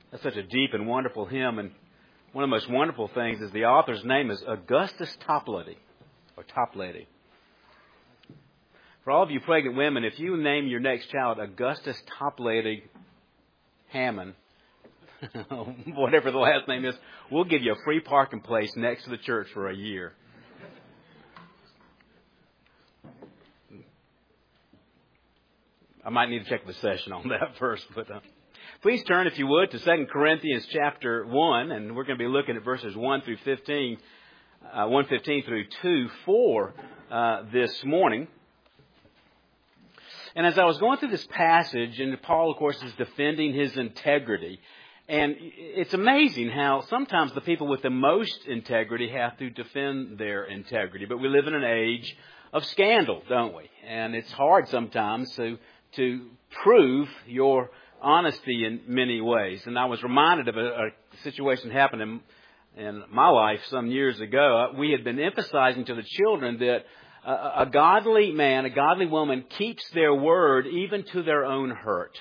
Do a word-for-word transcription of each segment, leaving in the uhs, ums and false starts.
That's such a deep and wonderful hymn, and one of the most wonderful things is the author's name is Augustus Toplady, or Toplady. For all of you pregnant women, if you name your next child Augustus Toplady Hammond, whatever the last name is, we'll give you a free parking place next to the church for a year. I might need to check the session on that first, but uh, please turn, if you would, to Second Corinthians chapter one, and we're going to be looking at verses one through fifteen, uh, one fifteen through two four uh, this morning. And as I was going through this passage, and Paul, of course, is defending his integrity, and it's amazing how sometimes the people with the most integrity have to defend their integrity. But we live in an age of scandal, don't we? And it's hard sometimes to to prove your honesty in many ways. And I was reminded of a, a situation that happened in, in my life some years ago. We had been emphasizing to the children that a, a godly man, a godly woman keeps their word even to their own hurt.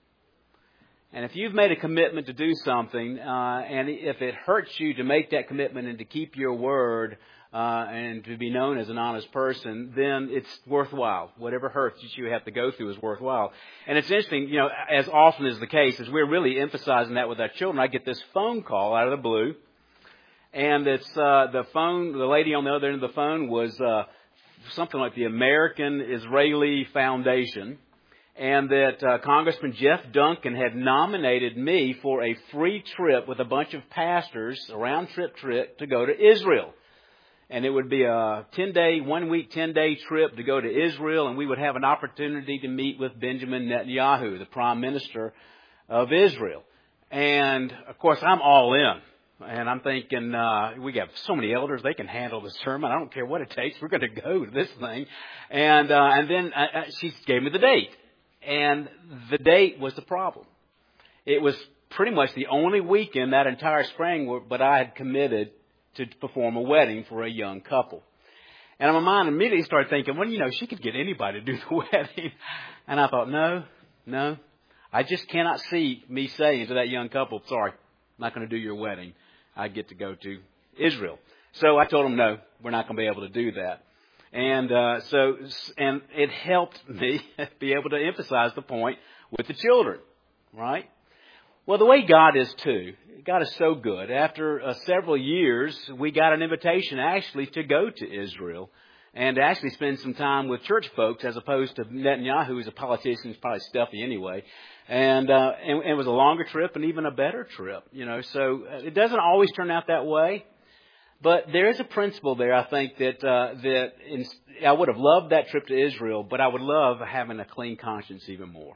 And if you've made a commitment to do something, uh, and if it hurts you to make that commitment and to keep your word, Uh, and to be known as an honest person, then it's worthwhile. Whatever hurts that you have to go through is worthwhile. And it's interesting, you know, as often is the case, as we're really emphasizing that with our children, I get this phone call out of the blue. And it's uh, the phone, the lady on the other end of the phone was uh, something like the American Israeli Foundation. And that uh, Congressman Jeff Duncan had nominated me for a free trip with a bunch of pastors, a round-trip trip, to go to Israel. And it would be a ten-day, one-week, ten-day trip to go to Israel, and we would have an opportunity to meet with Benjamin Netanyahu, the Prime Minister of Israel. And, of course, I'm all in. And I'm thinking, uh, we got so many elders, they can handle the sermon. I don't care what it takes. We're going to go to this thing. And uh, and then uh, she gave me the date. And the date was the problem. It was pretty much the only weekend that entire spring, where, but I had committed to perform a wedding for a young couple. And my mind immediately started thinking, well, you know, she could get anybody to do the wedding. And I thought, no, no, I just cannot see me saying to that young couple, sorry, I'm not going to do your wedding. I get to go to Israel. So I told them, no, we're not going to be able to do that. And uh, so, and it helped me be able to emphasize the point with the children, right? Well, the way God is, too. God is so good. After uh, several years, we got an invitation, actually, to go to Israel and to actually spend some time with church folks as opposed to Netanyahu, who's a politician, who's probably stuffy anyway. And, uh, and, and it was a longer trip and even a better trip, you know. So it doesn't always turn out that way. But there is a principle there, I think, that uh, that in, I would have loved that trip to Israel, but I would love having a clean conscience even more.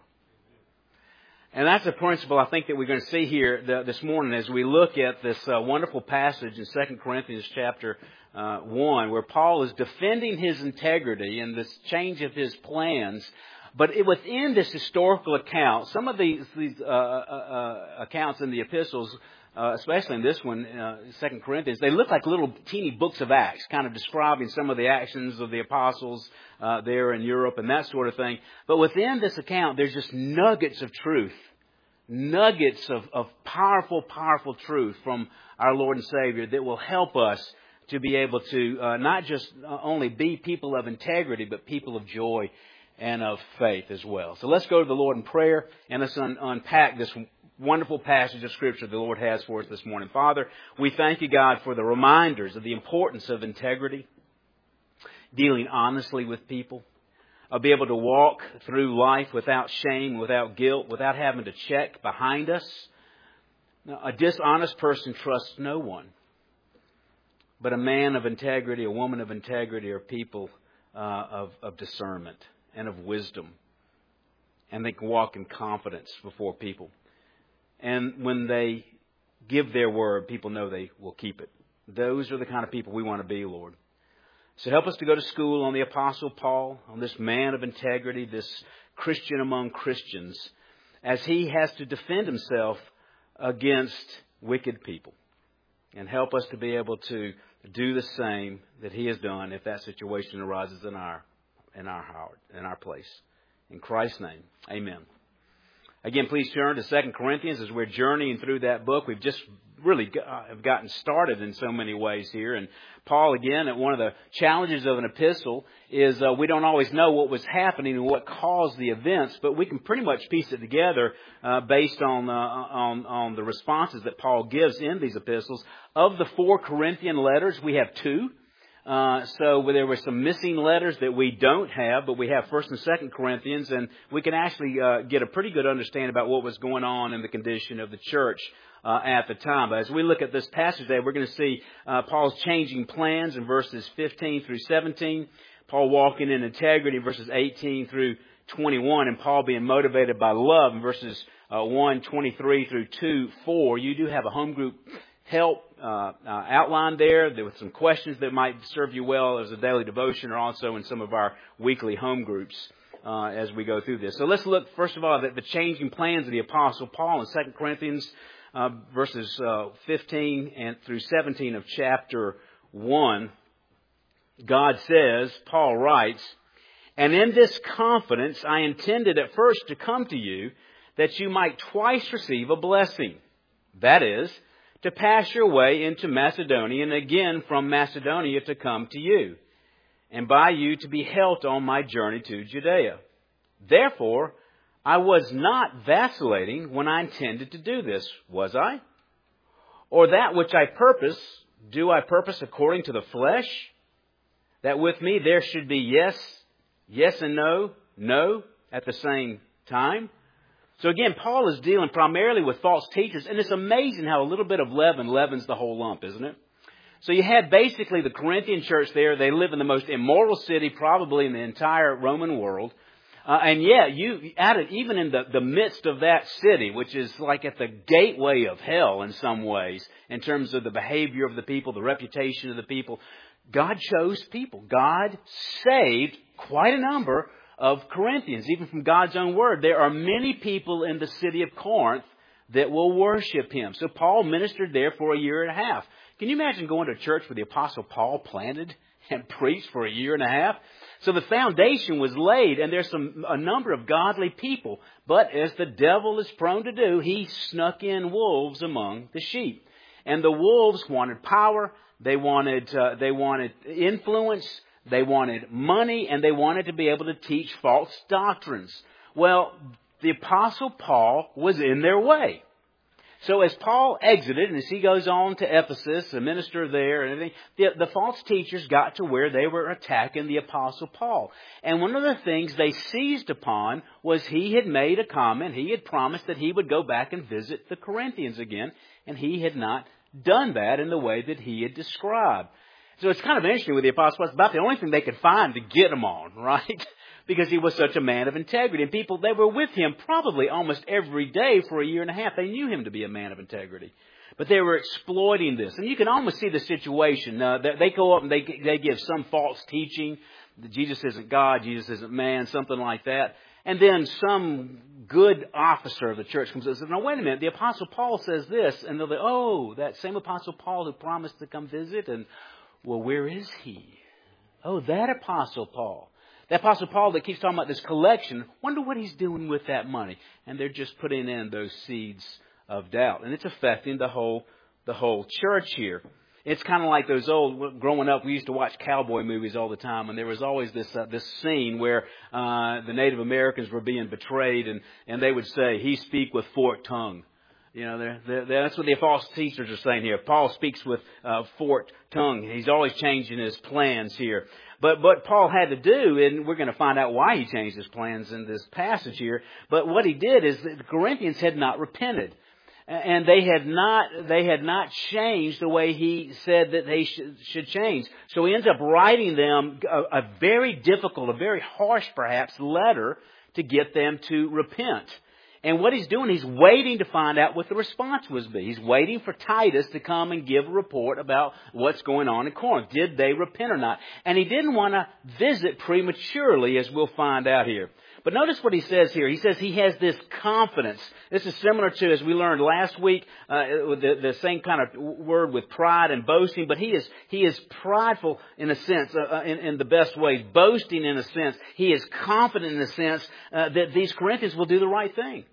And that's a principle I think that we're going to see here the, this morning as we look at this uh, wonderful passage in Second Corinthians chapter uh, one, where Paul is defending his integrity and this change of his plans. But it, within this historical account, some of these, these uh, uh, accounts in the epistles, uh, especially in this one, uh, Second Corinthians, they look like little teeny books of Acts, kind of describing some of the actions of the apostles uh, there in Europe and that sort of thing. But within this account, there's just nuggets of truth, nuggets of, of powerful, powerful truth from our Lord and Savior that will help us to be able to uh, not just only be people of integrity, but people of joy and of faith as well. So let's go to the Lord in prayer and let's un- unpack this wonderful passage of Scripture the Lord has for us this morning. Father, we thank you, God, for the reminders of the importance of integrity, dealing honestly with people, of being able to walk through life without shame, without guilt, without having to check behind us. Now, a dishonest person trusts no one, but a man of integrity, a woman of integrity are people uh, of, of discernment and of wisdom, and they can walk in confidence before people. And when they give their word, people know they will keep it. Those are the kind of people we want to be, Lord. So help us to go to school on the Apostle Paul, on this man of integrity, this Christian among Christians, as he has to defend himself against wicked people. And help us to be able to do the same that he has done if that situation arises in our in our heart, in our place. In Christ's name, amen. Again, please turn to Second Corinthians as we're journeying through that book. We've just really got, have gotten started in so many ways here. And Paul, again, one of the challenges of an epistle is uh, we don't always know what was happening and what caused the events, but we can pretty much piece it together uh, based on, uh, on on the responses that Paul gives in these epistles. Of the four Corinthian letters, we have two. Uh, so there were some missing letters that we don't have, but we have First and Second Corinthians, and we can actually uh, get a pretty good understanding about what was going on in the condition of the church uh, at the time. But as we look at this passage today, we're going to see uh, Paul's changing plans in verses fifteen through seventeen, Paul walking in integrity in verses eighteen through twenty-one, and Paul being motivated by love in verses uh, one twenty-three through two four. You do have a home group help uh, uh, outlined there. There were some questions that might serve you well as a daily devotion or also in some of our weekly home groups uh, as we go through this. So let's look, first of all, at the changing plans of the Apostle Paul in Second Corinthians uh, verses uh, fifteen and through seventeen of chapter one. God says, Paul writes, "And in this confidence I intended at first to come to you, that you might twice receive a blessing. That is, to pass your way into Macedonia, and again from Macedonia to come to you, and by you to be helped on my journey to Judea. Therefore, I was not vacillating when I intended to do this, was I? Or that which I purpose, do I purpose according to the flesh? That with me there should be yes, yes and no, no at the same time?" So again, Paul is dealing primarily with false teachers, and it's amazing how a little bit of leaven leavens the whole lump, isn't it? So you had basically the Corinthian church there. They live in the most immoral city probably in the entire Roman world. Uh, and yet, you added, even in the, the midst of that city, which is like at the gateway of hell in some ways, in terms of the behavior of the people, the reputation of the people, God chose people. God saved quite a number of Corinthians, even from God's own word. There are many people in the city of Corinth that will worship Him. So Paul ministered there for a year and a half. Can you imagine going to a church where the Apostle Paul planted and preached for a year and a half? So the foundation was laid, and there's some a number of godly people. But as the devil is prone to do, he snuck in wolves among the sheep. And the wolves wanted power, they wanted uh, they wanted influence, they wanted money, and they wanted to be able to teach false doctrines. Well, the Apostle Paul was in their way. So as Paul exited, and as he goes on to Ephesus, a minister there, and everything, the, the false teachers got to where they were attacking the Apostle Paul. And one of the things they seized upon was he had made a comment. He had promised that he would go back and visit the Corinthians again, and he had not done that in the way that he had described. So it's kind of interesting with the Apostle Paul. It's about the only thing they could find to get him on, right? Because he was such a man of integrity. And people, they were with him probably almost every day for a year and a half. They knew him to be a man of integrity. But they were exploiting this. And you can almost see the situation. Uh, they go up and they, they give some false teaching that Jesus isn't God, Jesus isn't man, something like that. And then some good officer of the church comes and says, "No, wait a minute, the Apostle Paul says this." And they'll say, "Oh, that same Apostle Paul who promised to come visit, and well, where is he? Oh, that Apostle Paul. The Apostle Paul that keeps talking about this collection, wonder what he's doing with that money." And they're just putting in those seeds of doubt. And it's affecting the whole the whole church here. It's kind of like those old, growing up, we used to watch cowboy movies all the time. And there was always this uh, this scene where uh, the Native Americans were being betrayed. And, and they would say, "He speak with forked tongue." You know, they're, they're, that's what the false teachers are saying here. Paul speaks with uh, forked tongue. He's always changing his plans here. But what Paul had to do, and we're going to find out why he changed his plans in this passage here, but what he did is that the Corinthians had not repented. And they had not they had not changed the way he said that they should, should change. So he ends up writing them a, a very difficult, a very harsh perhaps, letter to get them to repent. And what he's doing, he's waiting to find out what the response would be. He's waiting for Titus to come and give a report about what's going on in Corinth. Did they repent or not? And he didn't want to visit prematurely, as we'll find out here. But notice what he says here. He says he has this confidence. This is similar to, as we learned last week, uh, the, the same kind of word with pride and boasting. But he is he is prideful in a sense, uh, in, in the best way. Boasting in a sense. He is confident in a sense uh, that these Corinthians will do the right thing.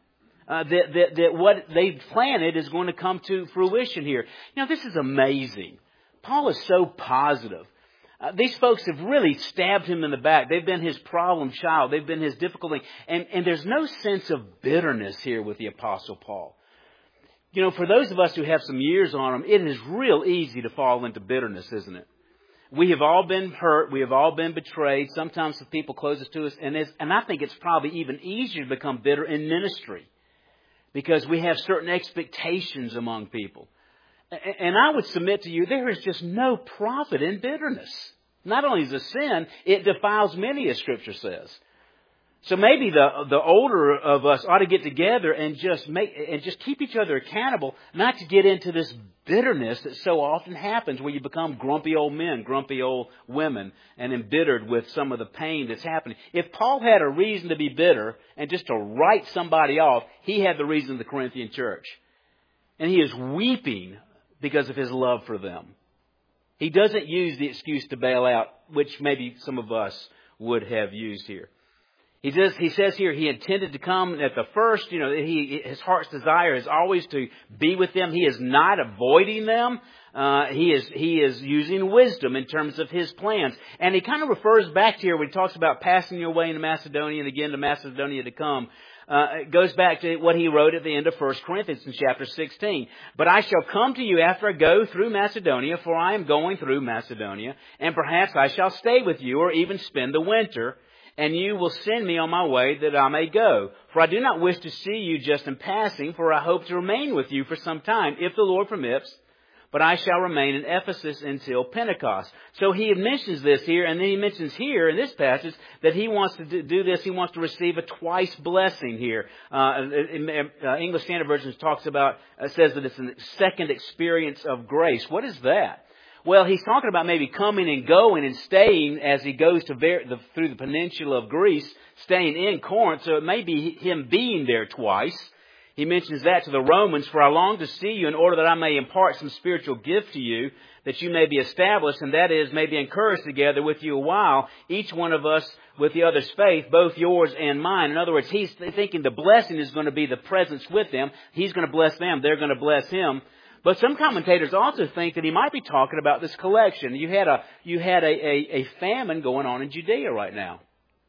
Uh, that, that, that what they've planted is going to come to fruition here. You know, this is amazing. Paul is so positive. Uh, these folks have really stabbed him in the back. They've been his problem child. They've been his difficulty. And, and there's no sense of bitterness here with the Apostle Paul. You know, for those of us who have some years on them, it is real easy to fall into bitterness, isn't it? We have all been hurt. We have all been betrayed. Sometimes the people closest to us. And, it's, and I think it's probably even easier to become bitter in ministry because we have certain expectations among people. And I would submit to you, there is just no profit in bitterness. Not only is it a sin, it defiles many, as Scripture says. So maybe the the older of us ought to get together and just make and just keep each other accountable, not to get into this bitterness that so often happens where you become grumpy old men, grumpy old women, and embittered with some of the pain that's happening. If Paul had a reason to be bitter and just to write somebody off, he had the reason in the Corinthian church. And he is weeping because of his love for them. He doesn't use the excuse to bail out, which maybe some of us would have used here. He says, he says here he intended to come at the first, you know, he, his heart's desire is always to be with them. He is not avoiding them. Uh, he is, he is using wisdom in terms of his plans. And he kind of refers back to here when he talks about passing your way into Macedonia and again to Macedonia to come. Uh, it goes back to what he wrote at the end of First Corinthians in chapter sixteen. But I shall come to you after I go through Macedonia, for I am going through Macedonia, and perhaps I shall stay with you or even spend the winter. And you will send me on my way that I may go. For I do not wish to see you just in passing, for I hope to remain with you for some time, if the Lord permits. But I shall remain in Ephesus until Pentecost. So he mentions this here, and then he mentions here in this passage that he wants to do this. He wants to receive a twice blessing here. Uh, in, uh, English Standard Version talks about, uh, says that it's a second experience of grace. What is that? Well, he's talking about maybe coming and going and staying as he goes to ver- the, through the peninsula of Greece, staying in Corinth. So it may be him being there twice. He mentions that to the Romans, for I long to see you in order that I may impart some spiritual gift to you, that you may be established, and that is, may be encouraged together with you a while, each one of us with the other's faith, both yours and mine. In other words, he's thinking the blessing is going to be the presence with them. He's going to bless them. They're going to bless him. But some commentators also think that he might be talking about this collection. You had a you had a, a, a famine going on in Judea right now.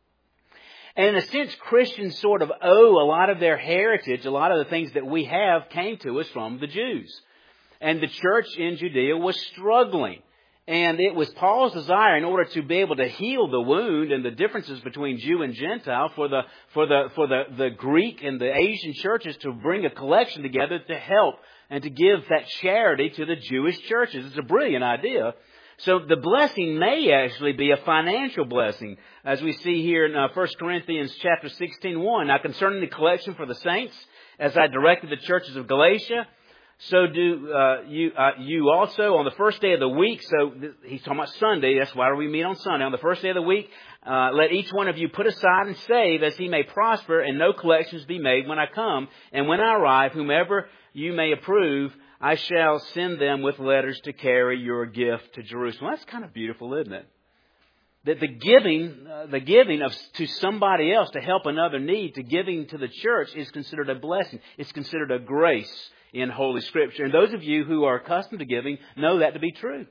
And in a sense, Christians sort of owe a lot of their heritage, a lot of the things that we have came to us from the Jews. And the church in Judea was struggling. And it was Paul's desire, in order to be able to heal the wound and the differences between Jew and Gentile, for the for the for the, the Greek and the Asian churches to bring a collection together to help and to give that charity to the Jewish churches. It's a brilliant idea. So the blessing may actually be a financial blessing, as we see here in uh, First Corinthians chapter sixteen, one. Now concerning the collection for the saints, as I directed the churches of Galatia, so do uh, you uh, you also on the first day of the week. So th- he's talking about Sunday. That's why we meet on Sunday. On the first day of the week, uh, let each one of you put aside and save, as he may prosper, and no collections be made when I come. And when I arrive, whomever you may approve, I shall send them with letters to carry your gift to Jerusalem. That's kind of beautiful, isn't it? That the giving, uh, the giving of to somebody else to help another need, to giving to the church, is considered a blessing. It's considered a grace in Holy Scripture. And those of you who are accustomed to giving know that to be true.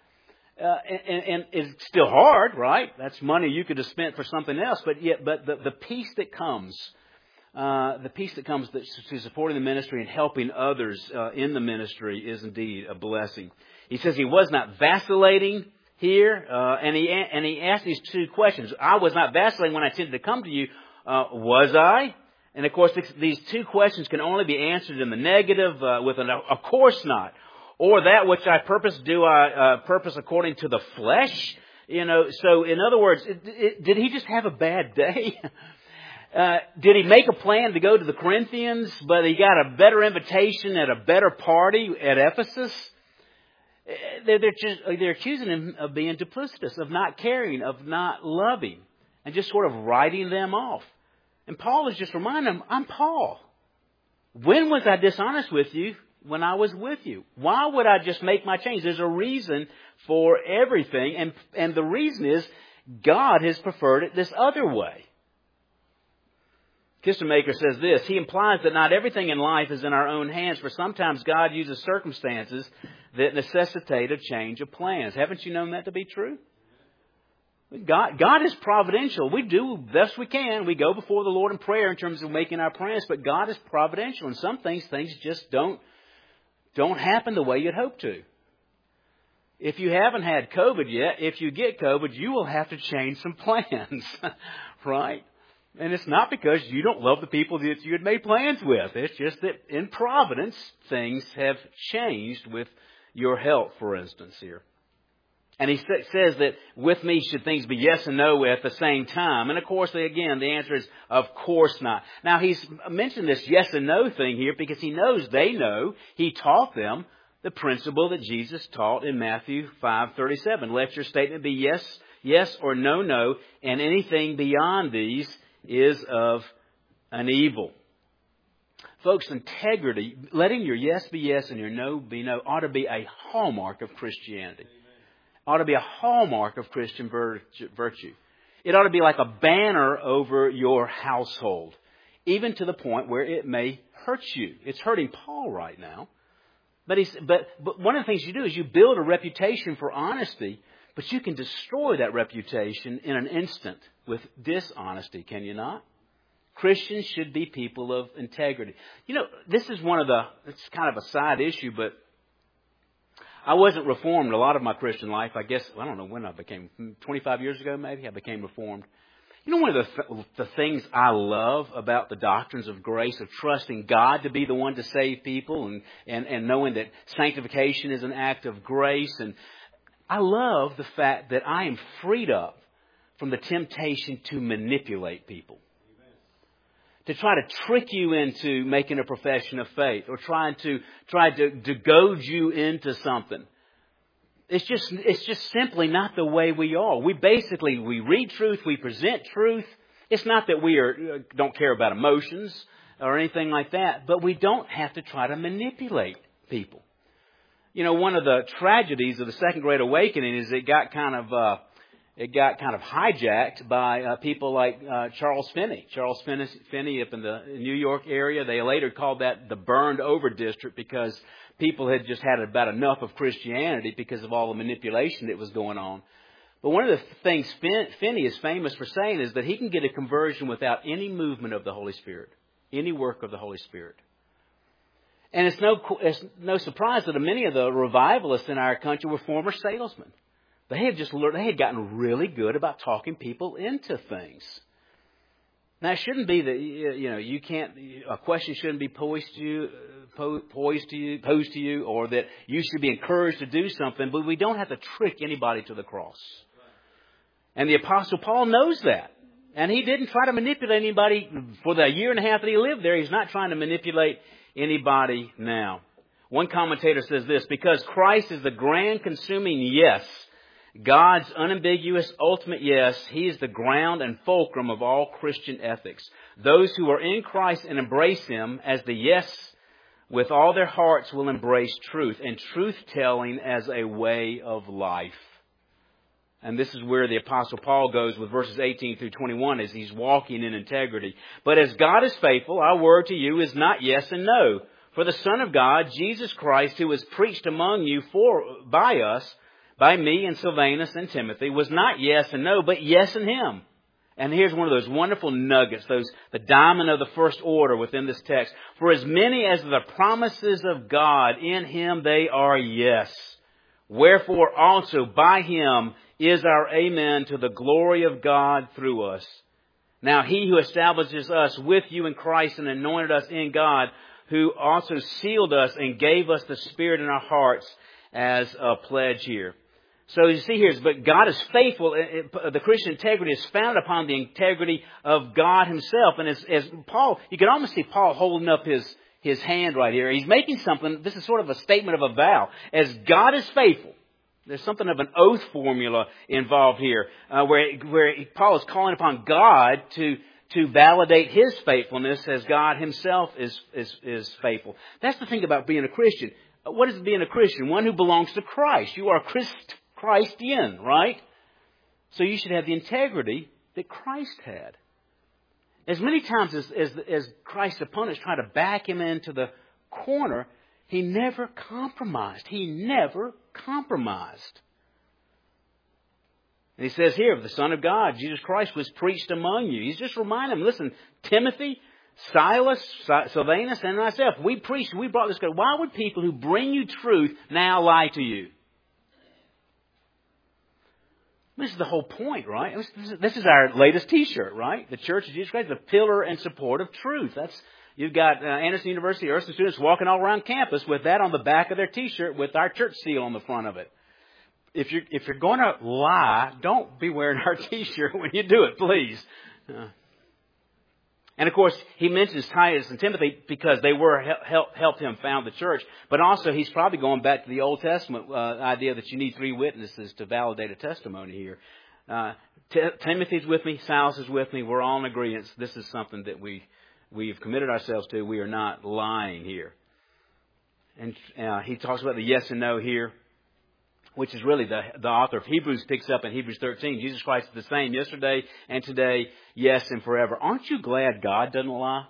Uh, and, and it's still hard, right? That's money you could have spent for something else. But yet, but the, the peace that comes, uh, the peace that comes to supporting the ministry and helping others uh, in the ministry is indeed a blessing. He says he was not vacillating here, uh, and he and he asked these two questions. I was not vacillating when I intended to come to you. Uh, was I? And of course, these two questions can only be answered in the negative uh, with an "of course not," or that which I purpose do I uh, purpose according to the flesh. You know, so in other words, it, it, did he just have a bad day? uh, did he make a plan to go to the Corinthians, but he got a better invitation at a better party at Ephesus? They're, they're, just, they're accusing him of being duplicitous, of not caring, of not loving, and just sort of writing them off. And Paul is just reminding them, I'm Paul. When was I dishonest with you? When I was with you. Why would I just make my change? There's a reason for everything. And, and the reason is God has preferred it this other way. Kistemaker says this, he implies that not everything in life is in our own hands, for sometimes God uses circumstances that necessitate a change of plans. Haven't you known that to be true? God, God is providential. We do the best we can. We go before the Lord in prayer in terms of making our plans, but God is providential. And some things, things just don't, don't happen the way you'd hope to. If you haven't had COVID yet, if you get COVID, you will have to change some plans, right? And it's not because you don't love the people that you had made plans with. It's just that in providence, things have changed with your health, for instance, here. And he says that with me should things be yes and no at the same time. And of course, again, the answer is of course not. Now, he's mentioned this yes and no thing here because he knows they know. He taught them the principle that Jesus taught in Matthew five thirty-seven. Let your statement be yes, yes or no, no. And anything beyond these is of an evil. Folks, integrity, letting your yes be yes and your no be no, ought to be a hallmark of Christianity. Ought to be a hallmark of Christian virtue. It ought to be like a banner over your household, even to the point where it may hurt you. It's hurting Paul right now. But, he's, but, but one of the things you do is you build a reputation for honesty, but you can destroy that reputation in an instant with dishonesty, can you not? Christians should be people of integrity. You know, this is one of the, it's kind of a side issue, but I wasn't reformed a lot of my Christian life. I guess, I don't know when I became, twenty-five years ago maybe, I became reformed. You know, one of the, th- the things I love about the doctrines of grace, of trusting God to be the one to save people and, and, and knowing that sanctification is an act of grace. And I love the fact that I am freed up from the temptation to manipulate people. To try to trick you into making a profession of faith or trying to try to, to goad you into something. It's just it's just simply not the way we are. We basically we read truth, we present truth. It's not that we are don't care about emotions or anything like that, but we don't have to try to manipulate people. You know, one of the tragedies of the Second Great Awakening is it got kind of uh, It got kind of hijacked by uh, people like uh, Charles Finney. Charles Finney, Finney up in the New York area. They later called that the burned over district because people had just had about enough of Christianity because of all the manipulation that was going on. But one of the things Fin- Finney is famous for saying is that he can get a conversion without any movement of the Holy Spirit, any work of the Holy Spirit. And it's no, it's no surprise that many of the revivalists in our country were former salesmen. They had just learned, they had gotten really good about talking people into things. Now, it shouldn't be that, you know, you can't, a question shouldn't be posed to you, posed to you, posed to you, or that you should be encouraged to do something, but we don't have to trick anybody to the cross. And the Apostle Paul knows that. And he didn't try to manipulate anybody for the year and a half that he lived there. He's not trying to manipulate anybody now. One commentator says this, because Christ is the grand consuming yes, God's unambiguous ultimate yes, He is the ground and fulcrum of all Christian ethics. Those who are in Christ and embrace Him as the yes with all their hearts will embrace truth and truth-telling as a way of life. And this is where the Apostle Paul goes with verses eighteen through twenty-one as he's walking in integrity. But as God is faithful, our word to you is not yes and no. For the Son of God, Jesus Christ, who was preached among you for by us, by me and Silvanus and Timothy, was not yes and no, but yes in Him. And here's one of those wonderful nuggets, those the diamond of the first order within this text. For as many as the promises of God, in Him they are yes. Wherefore also by Him is our amen to the glory of God through us. Now He who establishes us with you in Christ and anointed us in God, who also sealed us and gave us the Spirit in our hearts as a pledge here. So you see here, but God is faithful. The Christian integrity is founded upon the integrity of God Himself. And as, as Paul, you can almost see Paul holding up his, his hand right here. He's making something, this is sort of a statement of a vow. As God is faithful, there's something of an oath formula involved here, uh, where, where Paul is calling upon God to, to validate His faithfulness as God Himself is, is, is faithful. That's the thing about being a Christian. What is being a Christian? One who belongs to Christ. You are a Christ. Christian, right? So you should have the integrity that Christ had. As many times as, as, as Christ's opponents try to back him into the corner, he never compromised. He never compromised. And he says here, the Son of God, Jesus Christ, was preached among you. He's just reminding them, listen, Timothy, Silas, Silvanus, and myself, we preached, we brought this. Why would people who bring you truth now lie to you? This is the whole point, right? This is our latest T-shirt, right? The Church of Jesus Christ, the pillar and support of truth. That's You've got uh, Anderson University Ursuline students walking all around campus with that on the back of their T-shirt with our church seal on the front of it. If you're, if you're going to lie, don't be wearing our T-shirt when you do it, please. Uh, and of course, he mentions Titus and Timothy because they were help, helped him found the church. But also, he's probably going back to the Old Testament uh, idea that you need three witnesses to validate a testimony here. Uh, T- Timothy's with me, Silas is with me. We're all in agreement. This is something that we we've committed ourselves to. We are not lying here. And uh, he talks about the yes and no here, which is really the, the author of Hebrews picks up in Hebrews thirteen. Jesus Christ is the same yesterday and today, yes and forever. Aren't you glad God doesn't lie?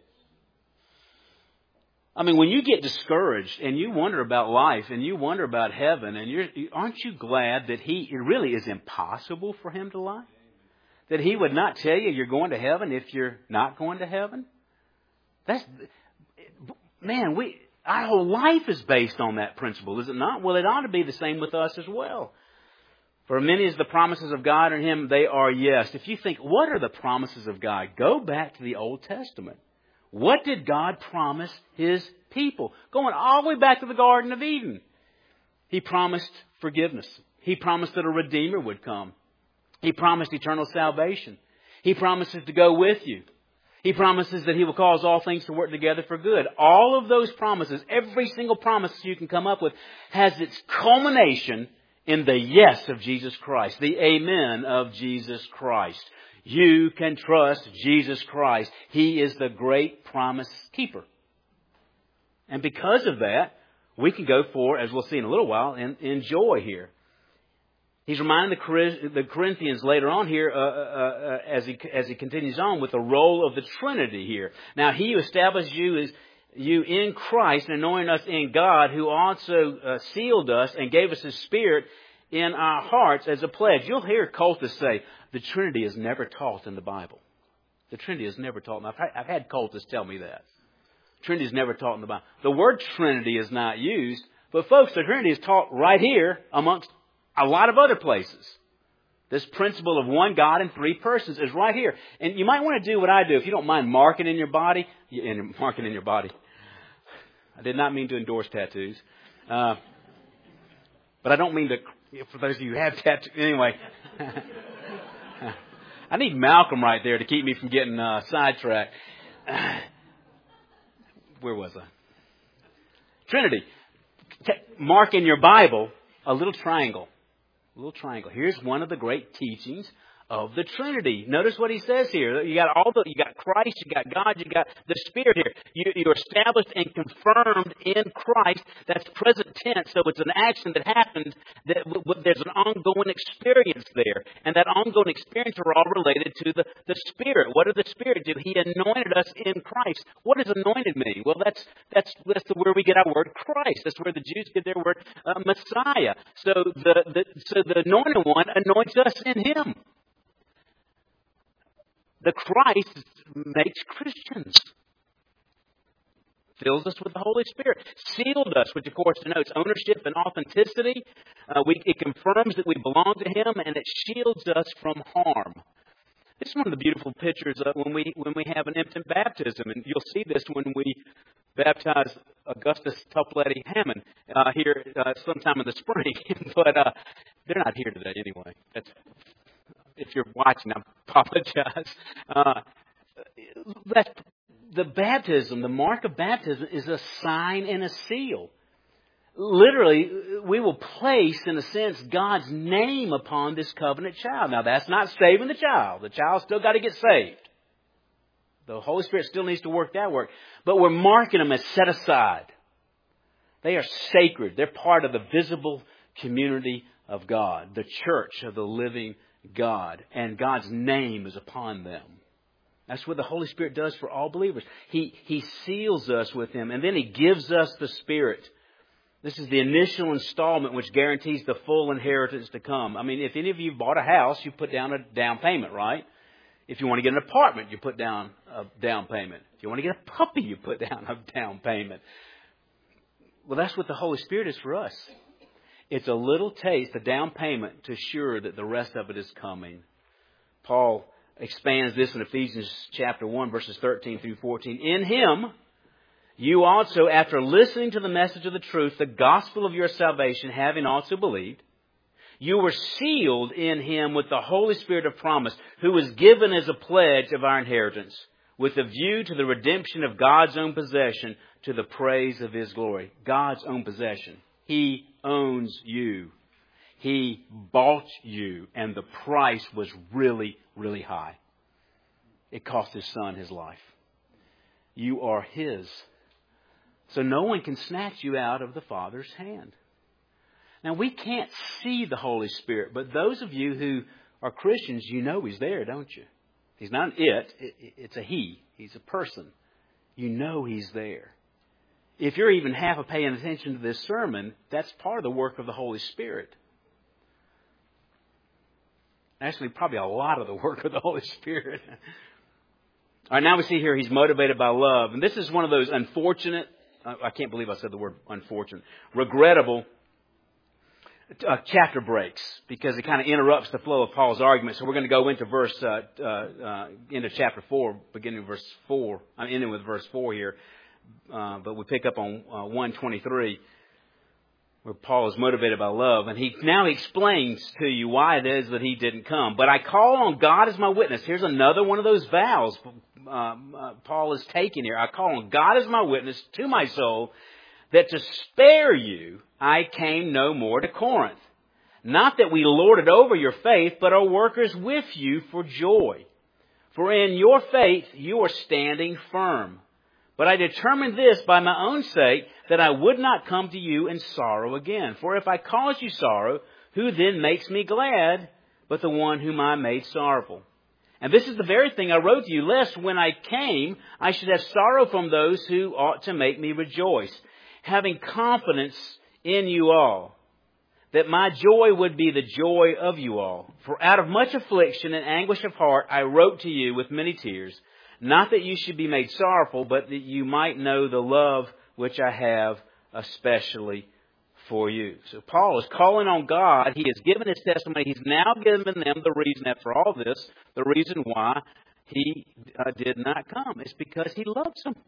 I mean, when you get discouraged and you wonder about life and you wonder about heaven, and you're, aren't you glad that He, it really is impossible for Him to lie? That He would not tell you you're going to heaven if you're not going to heaven? That's, man, we... Our whole life is based on that principle, is it not? Well, it ought to be the same with us as well. For many is the promises of God in Him, they are yes. If you think, what are the promises of God? Go back to the Old Testament. What did God promise His people? Going all the way back to the Garden of Eden. He promised forgiveness. He promised that a Redeemer would come. He promised eternal salvation. He promises to go with you. He promises that He will cause all things to work together for good. All of those promises, every single promise you can come up with, has its culmination in the yes of Jesus Christ, the amen of Jesus Christ. You can trust Jesus Christ. He is the great promise keeper. And because of that, we can go for, as we'll see in a little while, in, in joy here. He's reminding the Corinthians later on here, uh, uh, uh, as he as he continues on, with the role of the Trinity here. Now, He who established you is you in Christ, and anointed us in God, who also uh, sealed us and gave us His Spirit in our hearts as a pledge. You'll hear cultists say the Trinity is never taught in the Bible. The Trinity is never taught. I've, I've had cultists tell me that. Trinity is never taught in the Bible. The word Trinity is not used, but folks, the Trinity is taught right here amongst a lot of other places. This principle of one God in three persons is right here. And you might want to do what I do. If you don't mind marking in your body. In, marking in your body. I did not mean to endorse tattoos. Uh, but I don't mean to, for those of you who have tattoos. Anyway. I need Malcolm right there to keep me from getting uh, sidetracked. Where was I? Trinity. Mark in your Bible a little triangle. A little triangle. Here's one of the great teachings of the Trinity. Notice what he says here. You got all the, you got Christ, you got God, you got the Spirit here. You, you're established and confirmed in Christ. That's present tense, so it's an action that happens. That there's an ongoing experience there, and that ongoing experience are all related to the the Spirit. What did the Spirit do? He anointed us in Christ. What does anointed mean? Well, that's that's that's where we get our word Christ. That's where the Jews get their word uh, Messiah. So the, the so the anointed one anoints us in Him. The Christ makes Christians. Fills us with the Holy Spirit. Sealed us, which of course denotes ownership and authenticity. Uh, we, it confirms that we belong to Him, and it shields us from harm. This is one of the beautiful pictures of when we when we have an infant baptism, and you'll see this when we baptize Augustus Toplady Hammond uh, here uh, sometime in the spring. but uh, they're not here today anyway. That's If you're watching, I apologize. Uh, that's, the baptism, the mark of baptism, is a sign and a seal. Literally, we will place, in a sense, God's name upon this covenant child. Now, that's not saving the child. The child's still got to get saved. The Holy Spirit still needs to work that work. But we're marking them as set aside. They are sacred. They're part of the visible community of God, the church of the living God, and God's name is upon them. That's what the Holy Spirit does for all believers. He, he seals us with Him, and then He gives us the Spirit. This is the initial installment which guarantees the full inheritance to come. I mean, if any of you bought a house, you put down a down payment, right? If you want to get an apartment, you put down a down payment. If you want to get a puppy, you put down a down payment. Well, that's what the Holy Spirit is for us. It's a little taste, a down payment, to assure that the rest of it is coming. Paul expands this in Ephesians chapter one, verses thirteen through fourteen. In Him, you also, after listening to the message of the truth, the gospel of your salvation, having also believed, you were sealed in Him with the Holy Spirit of promise, who was given as a pledge of our inheritance, with a view to the redemption of God's own possession, to the praise of His glory. God's own possession. He owns you. He bought you, and the price was really, really high. It cost His Son His life. You are His. So no one can snatch you out of the Father's hand. Now, we can't see the Holy Spirit, but those of you who are Christians, you know He's there, don't you? He's not an it, it's a He. He's a person. You know He's there. If you're even half of paying attention to this sermon, that's part of the work of the Holy Spirit. Actually, probably a lot of the work of the Holy Spirit. All right, now we see here He's motivated by love. And this is one of those unfortunate, I can't believe I said the word unfortunate, regrettable uh, chapter breaks, because it kind of interrupts the flow of Paul's argument. So we're going to go into verse, uh, uh, uh, into chapter four, beginning with verse four. I'm ending with verse four here. Uh, but we pick up on uh, one twenty-three, where Paul is motivated by love. And he now he explains to you why it is that he didn't come. But I call on God as my witness. Here's another one of those vows um, uh, Paul is taking here. I call on God as my witness to my soul, that to spare you I came no more to Corinth. Not that we lord it over your faith, but are workers with you for joy. For in your faith you are standing firm. But I determined this by my own sake, that I would not come to you in sorrow again. For if I cause you sorrow, who then makes me glad but the one whom I made sorrowful? And this is the very thing I wrote to you, lest when I came I should have sorrow from those who ought to make me rejoice, having confidence in you all, that my joy would be the joy of you all. For out of much affliction and anguish of heart I wrote to you with many tears, not that you should be made sorrowful, but that you might know the love which I have especially for you. So Paul is calling on God. He has given his testimony. He's now given them the reason, after all this, the reason why he uh, did not come. It's because he loves them.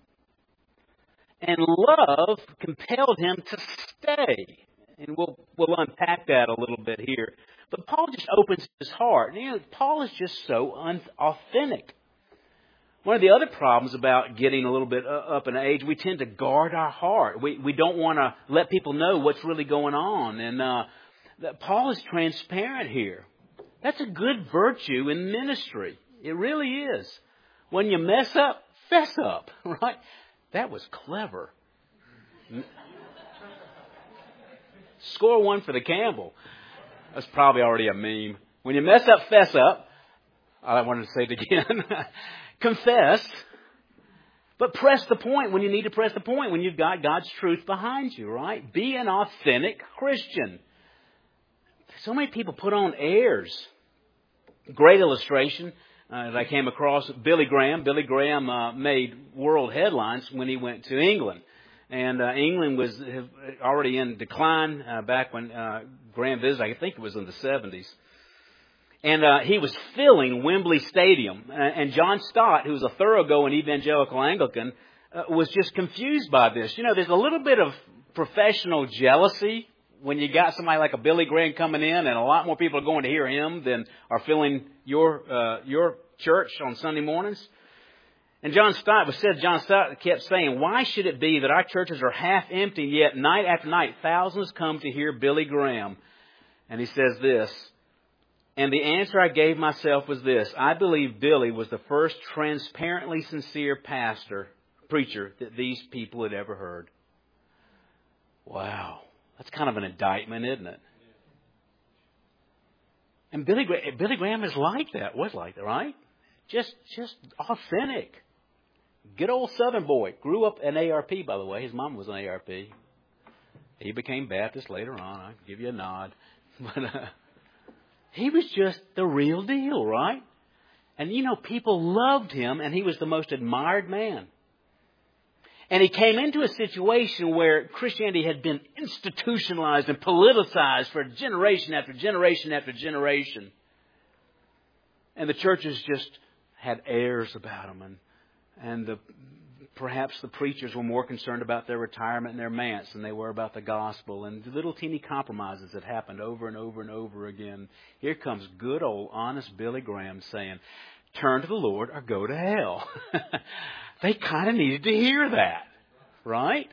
And love compelled him to stay. And we'll, we'll unpack that a little bit here. But Paul just opens his heart. And, you know, Paul is just so unauthentic. One of the other problems about getting a little bit up in age, we tend to guard our heart. We we don't want to let people know what's really going on. And uh, that Paul is transparent here. That's a good virtue in ministry. It really is. When you mess up, fess up, right? That was clever. Score one for the Campbell. That's probably already a meme. When you mess up, fess up. I wanted to say it again. Confess, but press the point when you need to press the point, when you've got God's truth behind you, right? Be an authentic Christian. So many people put on airs. Great illustration uh, that I came across, Billy Graham. Billy Graham uh, made world headlines when he went to England. And uh, England was already in decline uh, back when uh, Graham visited. I think it was in the seventies. And uh, he was filling Wembley Stadium. Uh, and John Stott, who was a thoroughgoing evangelical Anglican, uh, was just confused by this. You know, there's a little bit of professional jealousy when you got somebody like a Billy Graham coming in, and a lot more people are going to hear him than are filling your uh, your church on Sunday mornings. And John Stott was said. John Stott kept saying, "Why should it be that our churches are half empty, yet night after night thousands come to hear Billy Graham?" And he says this. And the answer I gave myself was this. I believe Billy was the first transparently sincere pastor, preacher, that these people had ever heard. Wow. That's kind of an indictment, isn't it? And Billy, Billy Graham is like that. Was like that, right? Just, just authentic. Good old Southern boy. Grew up an A R P, by the way. His mom was an A R P. He became Baptist later on. I'll give you a nod. But uh, he was just the real deal, right? And, you know, people loved him, and he was the most admired man. And he came into a situation where Christianity had been institutionalized and politicized for generation after generation after generation. And the churches just had airs about them. And, and the, perhaps the preachers were more concerned about their retirement and their manse than they were about the gospel. And the little teeny compromises that happened over and over and over again. Here comes good old honest Billy Graham saying, turn to the Lord or go to hell. They kind of needed to hear that, right?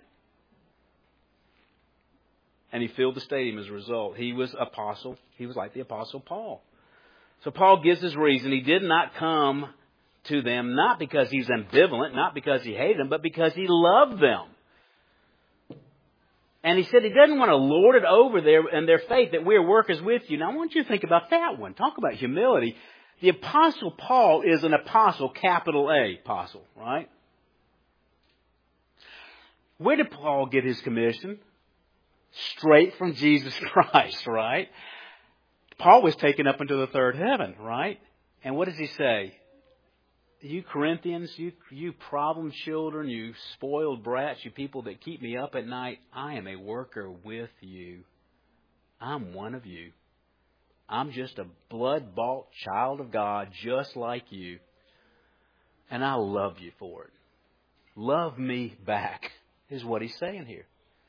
And he filled the stadium as a result. He was apostle. He was like the Apostle Paul. So Paul gives his reason. He did not come to them not because he's ambivalent, not because he hated them, but because he loved them. And he said he doesn't want to lord it over their and their faith that we're workers with you. Now I want you to think about that one. Talk about humility. The Apostle Paul is an apostle, capital A apostle, right? Where did Paul get his commission? Straight from Jesus Christ, right? Paul was taken up into the third heaven, right? And what does he say? You Corinthians, you you problem children, you spoiled brats, you people that keep me up at night, I am a worker with you. I'm one of you. I'm just a blood-bought child of God just like you. And I love you for it. Love me back, is what he's saying here.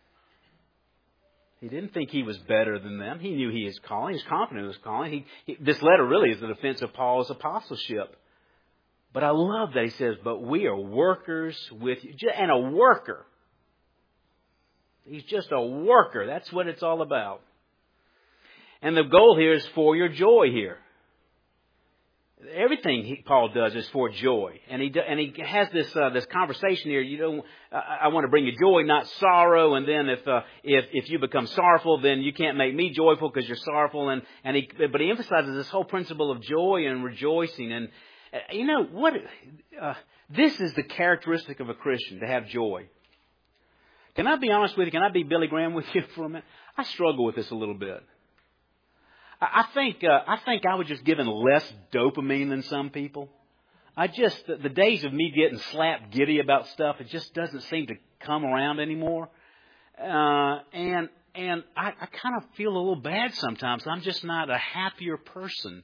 He didn't think he was better than them. He knew he is calling. He was confident in his calling. He, he, this letter really is a defense of Paul's apostleship. But I love that he says, but we are workers with you. And a worker. He's just a worker. That's what it's all about. And the goal here is for your joy here. Everything he, Paul does is for joy, and he do, and he has this uh, this conversation here. You know, I, I want to bring you joy, not sorrow. And then if uh, if if you become sorrowful, then you can't make me joyful because you're sorrowful. And and he but he emphasizes this whole principle of joy and rejoicing. And uh, you know what? Uh, this is the characteristic of a Christian, to have joy. Can I be honest with you? Can I be Billy Graham with you for a minute? I struggle with this a little bit. I think uh, I think I was just given less dopamine than some people. I just the, the days of me getting slapped giddy about stuff, it just doesn't seem to come around anymore. Uh, and and I, I kind of feel a little bad sometimes. I'm just not a happier person.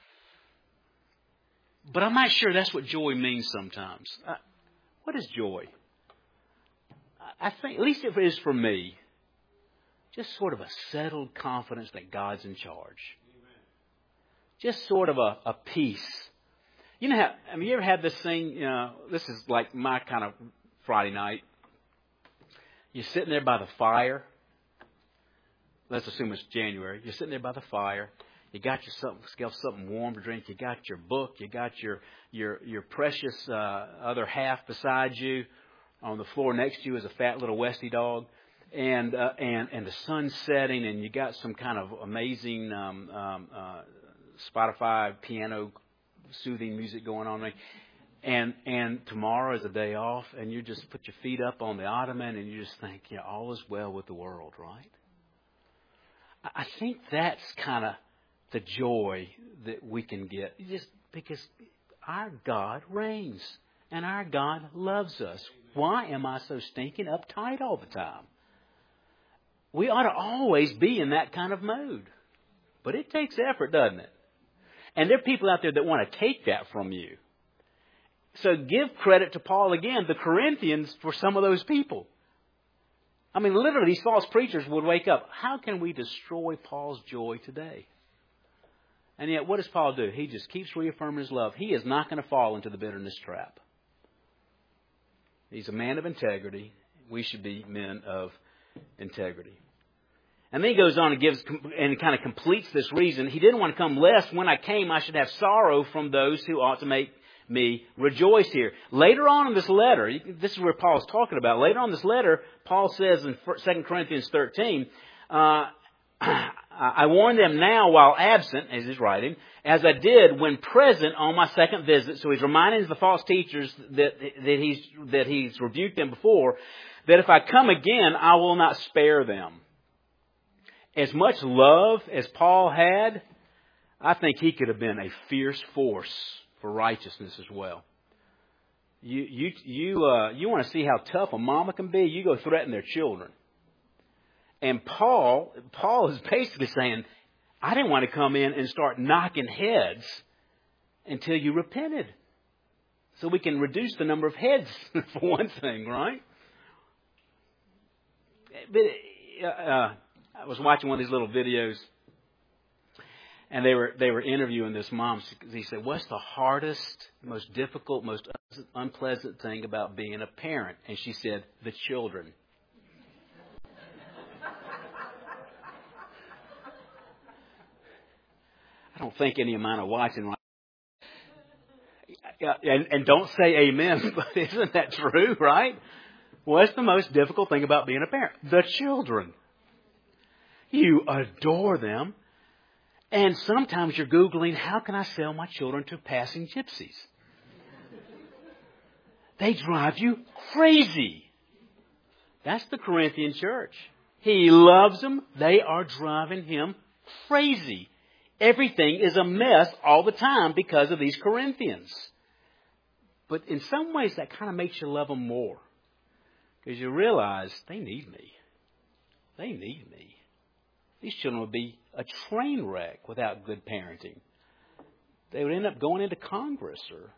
But I'm not sure that's what joy means sometimes. Uh, what is joy? I think, at least if it is for me, just sort of a settled confidence that God's in charge. Amen. Just sort of a, a peace. You know, how, I mean, you ever had this thing, you know, this is like my kind of Friday night. You're sitting there by the fire. Let's assume it's January. You're sitting there by the fire. You got your something, something warm to drink. You got your book. You got your your your precious uh, other half beside you. On the floor next to you is a fat little Westie dog. And uh, and and the sun's setting, and you got some kind of amazing um, um, uh, Spotify piano soothing music going on, and and tomorrow is a day off, and you just put your feet up on the ottoman, and you just think, you know, all is well with the world, right? I think that's kind of the joy that we can get, just because our God reigns and our God loves us. Why am I so stinking uptight all the time? We ought to always be in that kind of mood. But it takes effort, doesn't it? And there are people out there that want to take that from you. So give credit to Paul again, the Corinthians, for some of those people. I mean, literally, these false preachers would wake up. How can we destroy Paul's joy today? And yet, what does Paul do? He just keeps reaffirming his love. He is not going to fall into the bitterness trap. He's a man of integrity. We should be men of integrity. And then he goes on and gives and kind of completes this reason. He didn't want to come lest when I came I should have sorrow from those who ought to make me rejoice here. Later on in this letter, this is where Paul's talking about. Later on in this letter, Paul says in Second Corinthians thirteen, uh, I warn them now while absent, as he's writing, as I did when present on my second visit. So he's reminding the false teachers that, that he's, that he's rebuked them before, that if I come again, I will not spare them. As much love as Paul had, I think he could have been a fierce force for righteousness as well. You, you, you, uh, you want to see how tough a mama can be? You go threaten their children. And Paul, Paul is basically saying, I didn't want to come in and start knocking heads until you repented. So we can reduce the number of heads, for one thing, right? But, uh, I was watching one of these little videos, and they were they were interviewing this mom. He said, what's the hardest, most difficult, most unpleasant thing about being a parent? And she said, the children. I don't think any of mine are watching right now. And, and don't say amen, but isn't that true, right? What's the most difficult thing about being a parent? The children. You adore them. And sometimes you're Googling, how can I sell my children to passing gypsies? They drive you crazy. That's the Corinthian church. He loves them. They are driving him crazy. Everything is a mess all the time because of these Corinthians. But in some ways, that kind of makes you love them more. Because you realize they need me. They need me. These children would be a train wreck without good parenting. They would end up going into Congress or...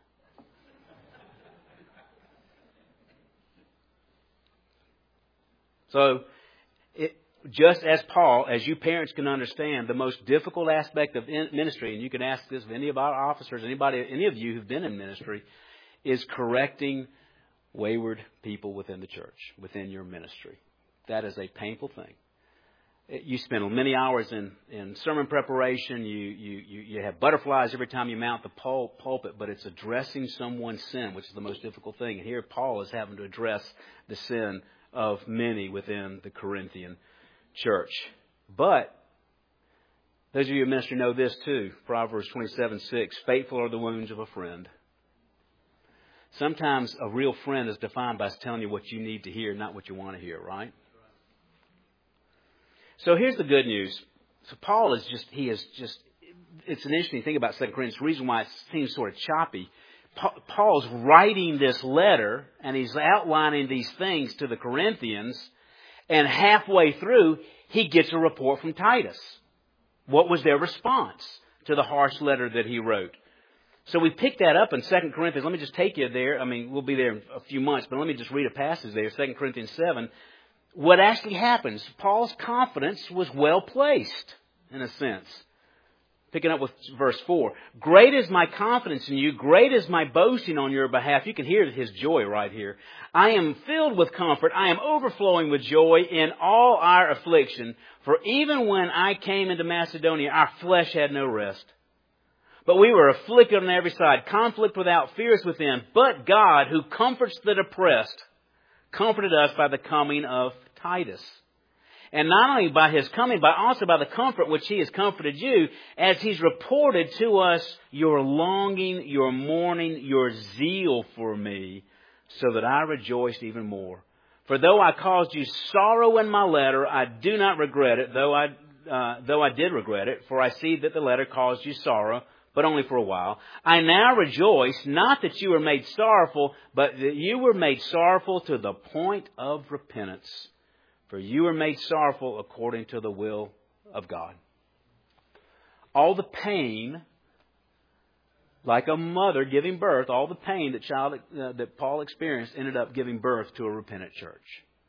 So, it, just as Paul, as you parents can understand, the most difficult aspect of ministry, and you can ask this of any of our officers, anybody, any of you who've been in ministry, is correcting wayward people within the church, within your ministry. That is a painful thing. You spend many hours in, in sermon preparation. You, you, you, you have butterflies every time you mount the pul- pulpit, but it's addressing someone's sin, which is the most difficult thing. And here Paul is having to address the sin of many within the Corinthian church. But those of you in ministry know this too. Proverbs twenty-seven six, faithful are the wounds of a friend. Sometimes a real friend is defined by telling you what you need to hear, not what you want to hear, right? So here's the good news. So Paul is just, he is just, it's an interesting thing about Second Corinthians. The reason why it seems sort of choppy. Paul's writing this letter and he's outlining these things to the Corinthians, and halfway through he gets a report from Titus. What was their response to the harsh letter that he wrote? So we pick that up in Second Corinthians. Let me just take you there. I mean, we'll be there in a few months, but let me just read a passage there, Second Corinthians seven. What actually happens? Paul's confidence was well placed, in a sense. Picking up with verse four. Great is my confidence in you. Great is my boasting on your behalf. You can hear his joy right here. I am filled with comfort. I am overflowing with joy in all our affliction. For even when I came into Macedonia, our flesh had no rest. But we were afflicted on every side. Conflict without fears within. But God, who comforts the depressed, comforted us by the coming of Titus. And not only by his coming, but also by the comfort which he has comforted you, as he's reported to us your longing, your mourning, your zeal for me, so that I rejoiced even more. For though I caused you sorrow in my letter, I do not regret it, though I, uh, though I did regret it, for I see that the letter caused you sorrow, but only for a while. I now rejoice, not that you were made sorrowful, but that you were made sorrowful to the point of repentance. For you were made sorrowful according to the will of God. All the pain, like a mother giving birth, all the pain that child uh, that Paul experienced ended up giving birth to a repentant church.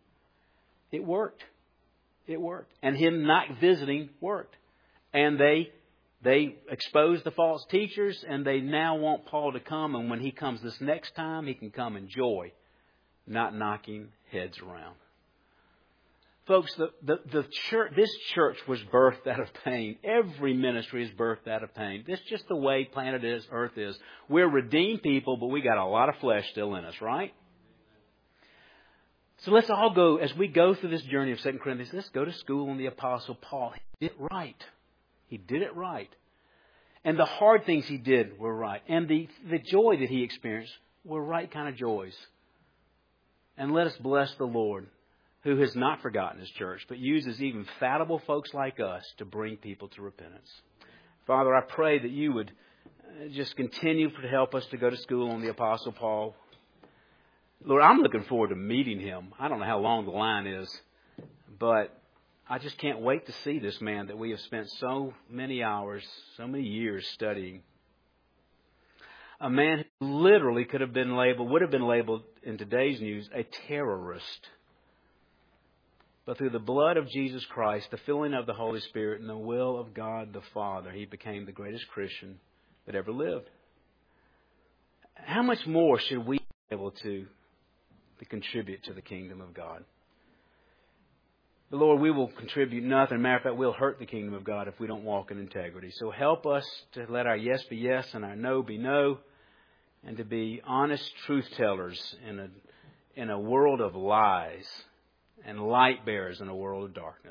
It worked. It worked. And him not visiting worked. And they they exposed the false teachers, and they now want Paul to come. And when he comes this next time, he can come in joy, not knocking heads around. Folks, the, the, the church, this church was birthed out of pain. Every ministry is birthed out of pain. It's just the way planet is, earth is. We're redeemed people, but we got a lot of flesh still in us, right? So let's all go, as we go through this journey of Second Corinthians, let's go to school on the Apostle Paul. He did it right. He did it right. And the hard things he did were right. And the, the joy that he experienced were right kind of joys. And let us bless the Lord, who has not forgotten His church, but uses even fallible folks like us to bring people to repentance. Father, I pray that you would just continue to help us to go to school on the Apostle Paul. Lord, I'm looking forward to meeting him. I don't know how long the line is, but I just can't wait to see this man that we have spent so many hours, so many years studying. A man who literally could have been labeled, would have been labeled in today's news, a terrorist. But through the blood of Jesus Christ, the filling of the Holy Spirit, and the will of God the Father, he became the greatest Christian that ever lived. How much more should we be able to, to contribute to the kingdom of God? But Lord, we will contribute nothing. Matter of fact, we'll hurt the kingdom of God if we don't walk in integrity. So help us to let our yes be yes and our no be no, and to be honest truth tellers in a in a world of lies, and light bearers in a world of darkness.